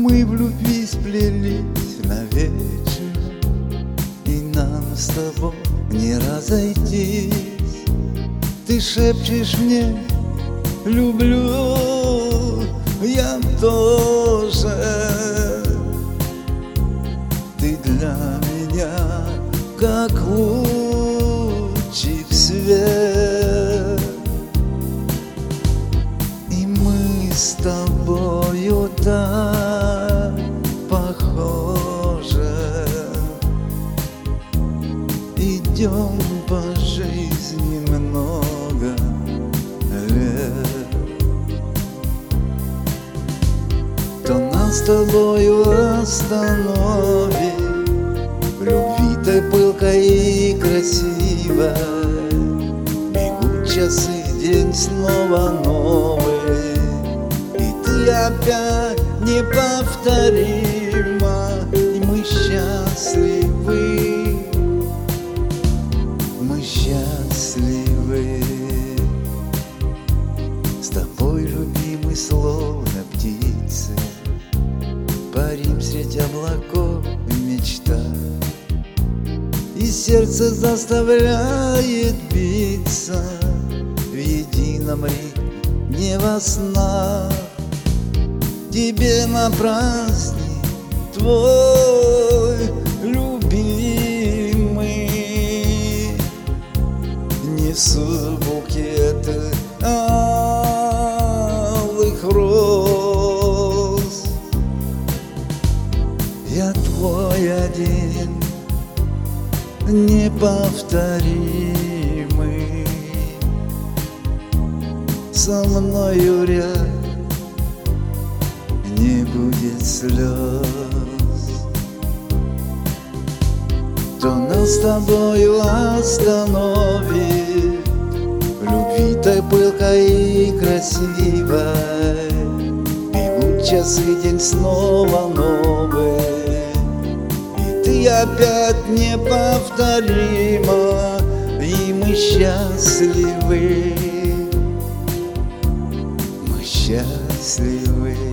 Мы в любви сплелись навечно, и нам с тобой не разойтись. Ты шепчешь мне «люблю», я тоже. Ты для меня как лучик свет, и мы с тобою так похожи. Идем по жизни много лет, кто нас с тобою остановит в любви-то пылкой и красивой. Бегут часы, день снова новый, и ты опять неповторима, и мы счастливы, мы счастливы. С тобой, любимый, словно птицы, парим средь облаков мечта, и сердце заставляет биться в едином ритме, не во снах. Тебе на праздник твой любимый несу букеты алых роз. Я твой один неповторимый, со мною рядом не будет слез. Кто нас с тобою остановит в любви-то пылкой и красивой. Бегут часы, день снова новый, и ты опять неповторима, и мы счастливы, мы счастливы.